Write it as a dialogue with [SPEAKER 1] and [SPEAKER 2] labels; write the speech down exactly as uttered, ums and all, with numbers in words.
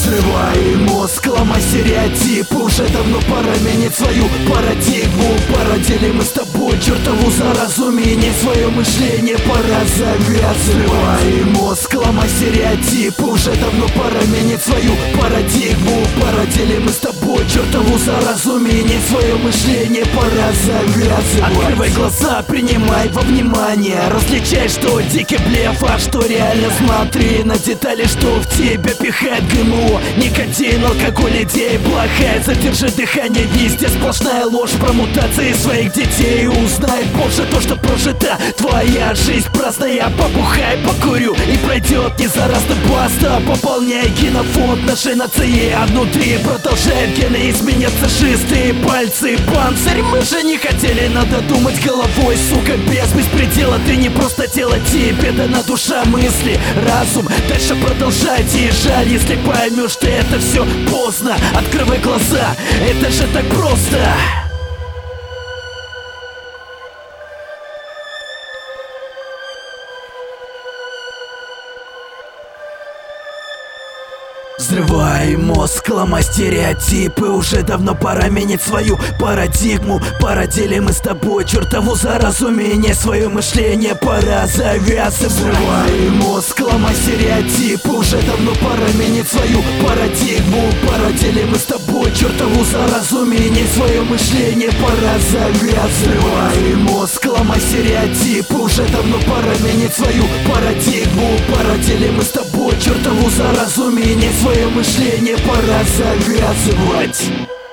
[SPEAKER 1] Взрывай мозг, ломай стереотипы. Уже давно пора менять свою парадигму. Пора делим мы с тобой чертову заразу. Менять свое мышление пора завязывать. Взрывай мозг, ломай стереотипы. Уже давно пора менять свою парадигму. Пора делим мы с тобой чертову заразу. Менять свое мышление пора завязывать. Открывай глаза, принимай во внимание. Различай, что дикий блеф, а что реально. Смотри на детали, что в тебя пихает ГМО. Никотин, алкоголь, идея плохая. Задержи дыхание, везде сплошная ложь про мутации своих детей. Узнай позже то, что прожита твоя жизнь праздная. Побухай, покурю и пройдет не заразно. Баста, пополняй генофонд нашей нации. А внутри продолжает гены изменяться. Шестые пальцы, панцирь. Мы же не хотели, надо думать головой, сука, без беспредела. Ты не просто тело, тебе дана душа, мысли, разум. Дальше продолжайте, и жаль, если поймешь, что это все поздно. Открывай глаза, это же так просто. Взрывай мозг, ломай стереотипы. Уже давно пора менять свою парадигму. Пора делим мы с тобой чертову заразу. Менять свое мышление пора завязывать. Взрывай мозг, ломай стереотипы. Уже давно пора менять свою парадигму. Пора делим мы с тобой чертову заразу. Менять свое мышление пора завязывать. Взрывай мозг, ломай стереотипы. уже давно пора менять свою парадигму. Пора делим мы с тобой чертову заразу. Менять свое мышление пора завязывать.